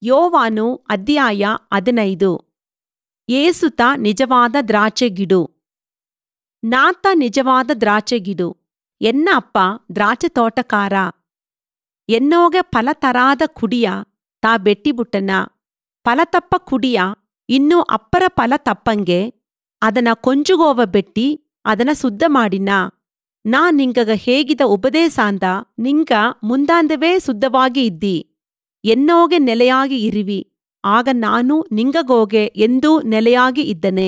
ಯೋವಾನು ಅಧ್ಯಾಯ 15. ಏಸುತ ನಿಜವಾದ ದ್ರಾಕ್ಷೆಗಿಡು. ನಾತ ನಿಜವಾದ ದ್ರಾಕ್ಷೆಗಿಡು. ಎನ್ನ ಅಪ್ಪ ದ್ರಾಕ್ಷೆ ತೋಟಕಾರ. ಎನ್ನೋಗೆ ಫಲತರಾದ ಕುಡಿಯ ತಾ ಬೆಟ್ಟಿಬುಟ್ಟನ. ಫಲತಪ್ಪ ಕುಡಿಯ ಇನ್ನೂ ಅಪ್ಪರ ಫಲ ತಪ್ಪಂಗೆ ಅದನ ಕೊಂಜುಗೋವ ಬೆಟ್ಟಿ ಅದನ ಶುದ್ಧ ಮಾಡಿನ. ನಾ ನಿಂಗಗ ಹೇಗಿದ ಉಪದೇಶಾಂದ ನಿಂಗ ಮುಂದಾಂದವೇ ಶುದ್ಧವಾಗಿ ಇದ್ದಿ. ಎನ್ನೋಗೆ ನೆಲೆಯಾಗಿ ಇರಿವಿ, ಆಗ ನಾನು ನಿಂಗಗೋಗೆ ಎಂದೂ ನೆಲೆಯಾಗಿ ಇದ್ದನೆ.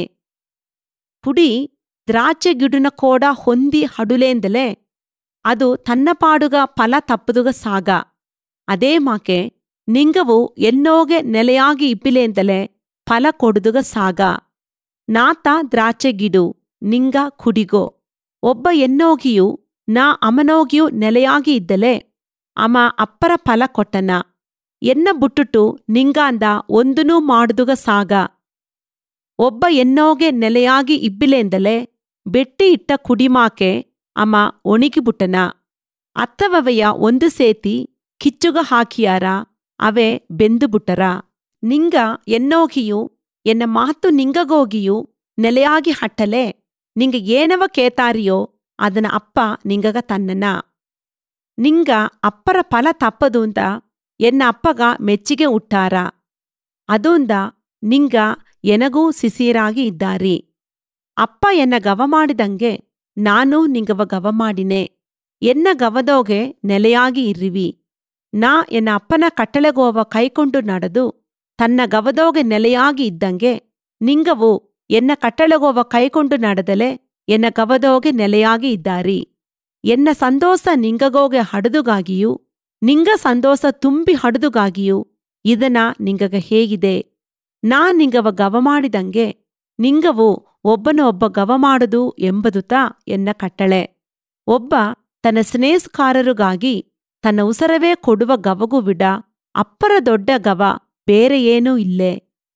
ಕುಡಿ ದ್ರಾಕ್ಷೆ ಗಿಡುನ ಕೋಡ ಹೊಂದಿ ಹಡುಲೇಂದಲೇ ಅದು ತನ್ನ ಪಾಡುಗ ಫಲ ತಪ್ಪದುಗ ಸಾಗ. ಅದೇ ಮಾಕೆ ನಿಂಗವು ಎನ್ನೋಗೆ ನೆಲೆಯಾಗಿ ಇಪ್ಪಿಲೇಂದಲೇ ಫಲ ಕೊಡುದುಗ ಸಾಗ. ನಾತ ದ್ರಾಕ್ಷೆ ಗಿಡು, ನಿಂಗ ಕುಡಿಗೋ. ಒಬ್ಬ ಎನ್ನೋಗಿಯೂ ನಾ ಅಮನೋಗಿಯೂ ನೆಲೆಯಾಗಿ ಇದ್ದಲೇ ಅಮ ಅಪ್ಪರ ಫಲ ಕೊಟ್ಟನ. ಎನ್ನ ಬುಟ್ಟುಟು ನಿಂಗಾಂದ ಒಂದನೂ ಮಾಡುದುಗ ಸಾಗ. ಒಬ್ಬ ಎನ್ನೋಗೆ ನೆಲೆಯಾಗಿ ಇಬ್ಬಿಲೆಂದಲೇ ಬೆಟ್ಟಿ ಇಟ್ಟ ಕುಡಿಮಾಕೆ ಅಮ ಒಣಿಗಿಬುಟ್ಟನ. ಅತ್ತವವೆಯ ಒಂದು ಸೇತಿ ಕಿಚ್ಚುಗ ಹಾಕಿಯಾರ, ಅವೇ ಬೆಂದುಬುಟ್ಟರ. ನಿಂಗ ಎನ್ನೋಗಿಯೂ ಎನ್ನ ಮಾತು ನಿಂಗಗೋಗಿಯೂ ನೆಲೆಯಾಗಿ ಹಟ್ಟಲೆ ನಿಂಗ ಏನವ ಕೇತಾರಿಯೋ ಅದನ ಅಪ್ಪ ನಿಂಗಗ ತನ್ನನ. ನಿಂಗ ಅಪ್ಪರ ಫಲ ತಪ್ಪದೂಂದ ಎನ್ನ ಅಪ್ಪಗ ಮೆಚ್ಚಿಗೆ ಉಟ್ಟಾರ. ಅದೂಂದ ನಿಂಗ ಎನಗೂ ಸಿಸೀರಾಗಿ ಇದ್ದಾರಿ. ಅಪ್ಪ ಎನ್ನ ಗವ ಮಾಡಿದಂಗೆ ನಾನು ನಿಂಗವ ಗವ ಮಾಡಿನೆ. ಎನ್ನ ಗವದೋಗೆ ನೆಲೆಯಾಗಿ ಇರ್ರಿವಿ. ನಾ ಎನ್ನ ಅಪ್ಪನ ಕಟ್ಟಳೆಗೋವ ಕೈಕೊಂಡು ನಡೆದು ತನ್ನ ಗವದೋಗೆ ನೆಲೆಯಾಗಿ ಇದ್ದಂಗೆ ನಿಂಗವು ಎನ್ನ ಕಟ್ಟಳೆಗೋವ ಕೈಕೊಂಡು ನಡೆದಲೆ ಎನ್ನ ಗವದೋಗೆ ನೆಲೆಯಾಗಿ ಇದ್ದಾರಿ. ಎನ್ನ ಸಂತೋಷ ನಿಂಗಗೋಗೆ ಹಡದುಗಾಗಿಯೂ ನಿಂಗ ಸಂತೋಷ ತುಂಬಿ ಹಡದುಗಾಗಿಯೂ ಇದನ ನಿಂಗಗ ಹೇಗಿದೆ. ನಾ ನಿಂಗವ ಗವ ಮಾಡಿದಂಗೆ ನಿಂಗವು ಒಬ್ಬನ ಒಬ್ಬ ಗವ ಮಾಡುದು ಎಂಬುದುತ ಎನ್ನ ಕಟ್ಟಳೆ. ಒಬ್ಬ ತನ್ನ ಸ್ನೇಹಕಾರರಿಗಾಗಿ ತನ್ನ ಉಸರವೇ ಕೊಡುವ ಗವಗೂ ವಿಡ ಅಪ್ಪರ ದೊಡ್ಡ ಗವ ಬೇರೆ ಏನೂ ಇಲ್ಲೇ.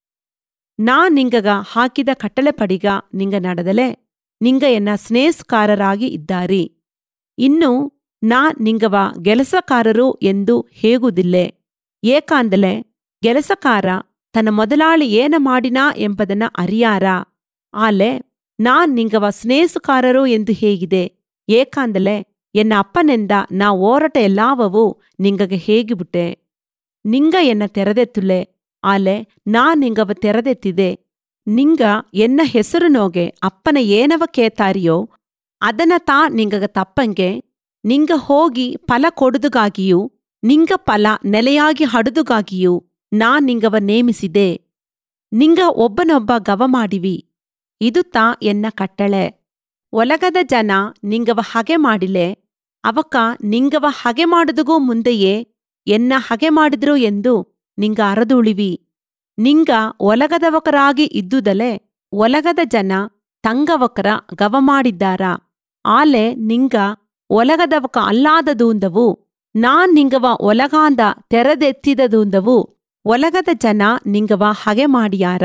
ನಾ ನಿಂಗಗ ಹಾಕಿದ ಕಟ್ಟಳೆ ಪಡಿಗ ನಿಂಗ ನಡೆದಲೆ ನಿಂಗ ಎನ್ನ ಸ್ನೇಹಕಾರರಾಗಿ ಇದ್ದಾರಿ. ಇನ್ನು ನಾ ನಿಂಗವ ಗೆಲಸಕಾರರು ಎಂದು ಹೇಗುದಿಲ್ಲೆ. ಏಕಾಂದಲೆ ಗೆಲಸಕಾರ ತನ್ನ ಮೊದಲಾಳಿ ಏನ ಮಾಡಿನಾ ಎಂಬುದನ್ನ ಅರಿಯಾರ. ಆಲೆ ನಾ ನಿಂಗವ ಸ್ನೇಹಕಾರರು ಎಂದು ಹೇಗಿದೆ. ಏಕಾಂದಲೆ ಎನ್ನ ಅಪ್ಪನೆಂದ ನಾ ಓರಟ ಎಲ್ಲಾವವು ನಿಂಗಗೆ ಹೇಗಿಬಿಟ್ಟೆ. ನಿಂಗ ಎನ್ನ ತೆರೆದೆತ್ತುಲೆ, ಆಲೆ ನಾ ನಿಂಗವ ತೆರೆದೆತ್ತಿದೆ. ನಿಂಗ ಎನ್ನ ಹೆಸರು ನೋಗೆ ಅಪ್ಪನ ಏನವ ಕೇತಾರಿಯೋ ಅದನ ತಾ ನಿಂಗಗ ತಪ್ಪಂಗೆ ನಿಂಗ ಹೋಗಿ ಫಲ ಕೊಡುದುಗಾಗಿಯೂ ನಿಂಗ ಫಲ ನೆಲೆಯಾಗಿ ಹಡುದುಗಾಗಿಯೂ ನಾ ನಿಂಗವ ನೇಮಿಸಿದೆ. ನಿಂಗ ಒಬ್ಬನೊಬ್ಬ ಗವ ಮಾಡಿವಿ, ಇದು ತಾ ಎನ್ನ ಕಟ್ಟಳೆ. ಒಲಗದ ಜನ ನಿಂಗವ ಹಗೆ ಮಾಡಿಲೆ, ಅವಕ ನಿಂಗವ ಹಗೆ ಮಾಡುದುಗೂ ಮುಂದೆಯೇ ಎನ್ನ ಹಗೆ ಮಾಡಿದ್ರು ಎಂದು ನಿಂಗ ಅರದುಳಿವಿ. ನಿಂಗ ಒಲಗದವಕರಾಗಿ ಇದ್ದುದಲೆ ಒಲಗದ ಜನ ತಂಗವಕರ ಗವ ಮಾಡಿದ್ದಾರ. ಆಲೆ ನಿಂಗ ಒಲಗದವಕ ಅಲ್ಲಾದದೂಂದವು ನಾ ನಿಂಗವ ಒಲಗಾಂದ ತೆರೆದೆತ್ತಿದದೂಂದವು ಒಲಗದ ಜನ ನಿಂಗವ ಹಗೆ ಮಾಡಿಯಾರ.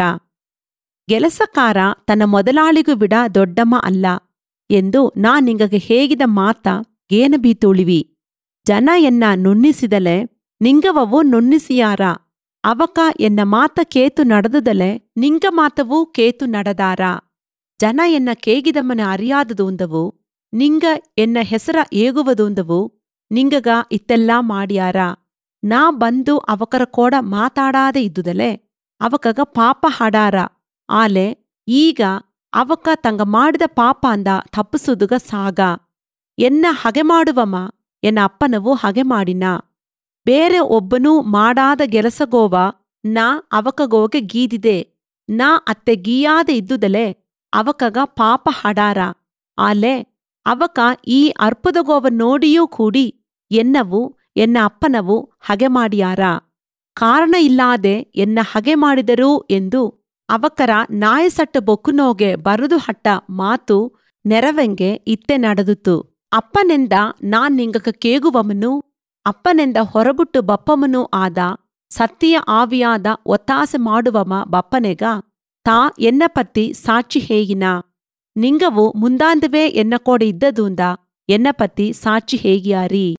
ಗೆಲಸಕಾರ ತನ್ನ ಮೊದಲಾಳಿಗೂ ಬಿಡ ದೊಡ್ಡಮ್ಮ ಅಲ್ಲ ಎಂದು ನಾ ನಿಂಗಗೆ ಹೇಗಿದ ಮಾತ ಏನ ಬೀತುಳಿವಿ. ಜನ ಎನ್ನ ನುಣ್ಣಿಸಿದಲೆ ನಿಂಗವವು ನುಣ್ಣಿಸಿಯಾರ. ಅವಕ ಎನ್ನ ಮಾತ ಕೇತು ನಡೆದುದಲೆ ನಿಂಗ ಮಾತವೂ ಕೇತು ನಡೆದಾರ. ಜನ ಎನ್ನ ಕೇಗಿದಮ್ಮನ ಅರಿಯಾದದೂಂದವು ನಿಂಗ ಎನ್ನ ಹೆಸರ ಏಗುವದೂಂದವು ನಿಂಗಗ ಇತ್ತೆಲ್ಲಾ ಮಾಡ್ಯಾರ. ನಾ ಬಂದು ಅವಕರ ಕೋಡ ಮಾತಾಡಾದೆ ಇದ್ದುದಲೆ ಅವಕಗ ಪಾಪ ಹಾಡಾರ. ಆಲೆ ಈಗ ಅವಕ ತಂಗ ಮಾಡಿದ ಪಾಪಾಂದ ತಪ್ಪಿಸುದುಗ ಸಾಗ. ಎನ್ನ ಹಗೆ ಮಾಡುವಮ ಎನ್ನ ಅಪ್ಪನವು ಹಗೆ ಮಾಡಿನ. ಬೇರೆ ಒಬ್ಬನೂ ಮಾಡಾದ ಗೆಲಸಗೋವ ನಾ ಅವಕಗೋಗೆ ಗೀದಿದೆ. ನಾ ಅತ್ತೆ ಗೀಯಾದೆ ಇದ್ದುದಲೆ ಅವಕಗ ಪಾಪ ಹಡಾರ. ಆಲೆ ಅವಕ ಈ ಅರ್ಪುದಗೋವ ನೋಡಿಯೂ ಕೂಡಿ ಎನ್ನವು ಎನ್ನ ಅಪ್ಪನವು ಹಗೆ ಮಾಡಿಯಾರ. ಕಾರಣ ಇಲ್ಲಾದೆ ಎನ್ನ ಹಗೆ ಮಾಡಿದರು ಎಂದು ಅವಕರ ನಾಯಸಟ್ಟ ಬೊಕ್ಕುನೋಗೆ ಬರುದು ಹಟ್ಟ ಮಾತು ನೆರವೆಂಗೆ ಇತ್ತೆ ನಡೆದುತು. ಅಪ್ಪನೆಂದ ನಾ ನಿಂಗಕ ಕೇಗುವಮನು ಅಪ್ಪನೆಂದ ಹೊರಬುಟ್ಟು ಬಪ್ಪಮನೂ ಆದ ಸತ್ಯ ಆವಿಯಾದ ಒತ್ತಾಸೆ ಮಾಡುವಮ ಬಪ್ಪನೆಗ ತಾ ಎನ್ನ ಪತ್ತಿ ಸಾಕ್ಷಿ ಹೇಗಿನ. ನಿಂಗವು ಮುಂದಾಂದವೇ ಎನ್ನ ಕೋಡೆ ಇದ್ದದೂಂದ ಎನ್ನ ಪತ್ತಿ ಸಾಕ್ಷಿ ಹೇಗಿಯಾರಿ.